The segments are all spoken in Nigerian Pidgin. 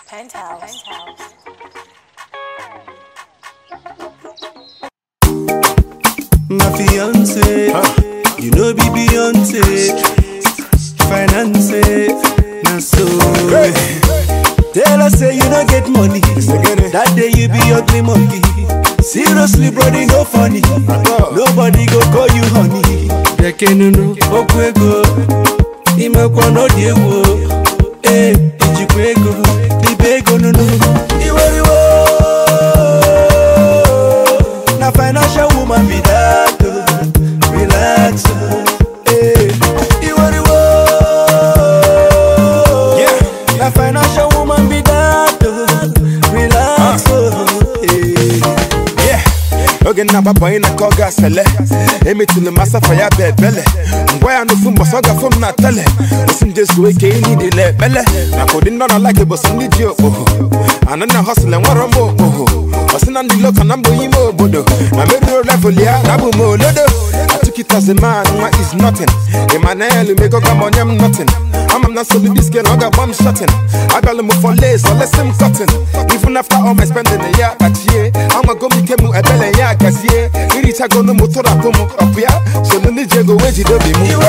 Penthouse. My fiance, you know be Beyonce, finance, now so. Tell us say you don't get money, that day you be ugly monkey. Seriously, brody, no funny. Nobody go call you honey. Dekenunu, okwego, imekwa no diewo. Ijikwego, libego nunu. Iwariwo, na financial woman be that. Relax, Iwariwo, yeah. Na financial woman be that. Relax, Again, na papa ina koga sele. Emi tule masa faya bele. Mboya no fumba soga fum na tele. Osim just wake ini de le bele. Na kodin no like it but some need you. Anana hustle and waramo. Osina ndi loka nambo imo bodo. Na meru level ya nabu mo lodo. I took it as a man, what is nothing. Emmanuel me go come on him nothing. I'm not so this girl, I got bomb shotting. I got him for lace, so let's him cutting. Even after all my spending a year, but yeah, I'm a go make him a belly, yeah, cause yeah, he reach a go no motor up here. So the need go where you do be move.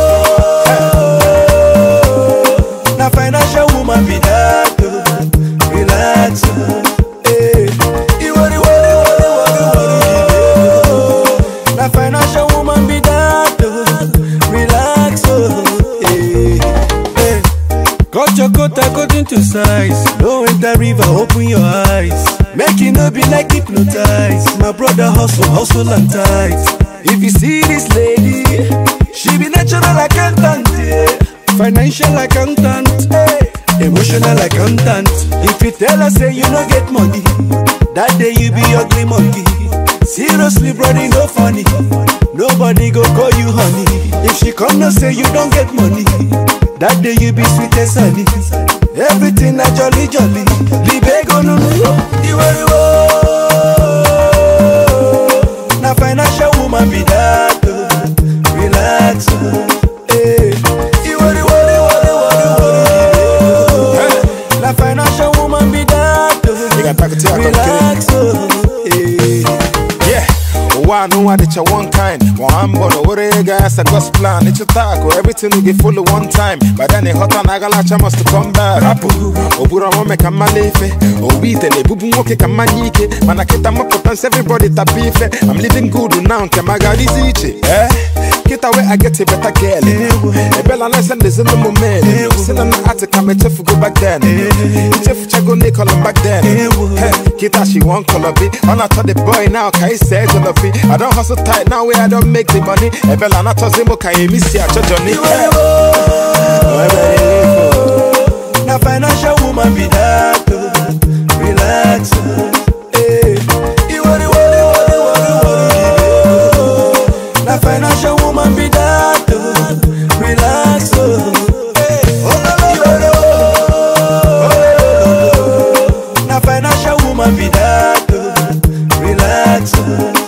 Na financial woman be that. Relax, na financial woman be that. Relax, cut your coat according to size. Don't enter river, open your eyes. Make it no be like hypnotized. My brother hustle and tight. If you see this lady, she be natural accountant, financial accountant, emotional accountant. If you tell her say you don't get money, that day you be ugly monkey. Seriously, brody, no funny. Nobody go call you honey. If she come no say you don't get money, that day you be sweet as honey. Everything na jolly. Libego nunu, iwariwo. Na financial woman be that. Relax, iwariwo. Na financial woman be that. Relax, I know I did your one kind. One born over guys, I got plan. It's your taco, everything will get full of one time. But then a hot and I got a must to come back. Rapu, Obura make a malefe. Oh, we tell a bubu moke a manike. Manaketa mopotans, everybody tapife. I'm living good now, Kamagadi Zichi. Get away, I get a better girl. A bella nice and there's no moment. Send an attic, I'm a chef go back then. Chef Chago Nicol back then. Kita, she won't color be. I'm not the boy now, can I say it? I don't hustle tight now where I don't make the money. A bella not a zimo, can you miss ya? Johnny. Na financial woman be that. Relax, na financial woman be that. Relax, na financial woman be that. Relax.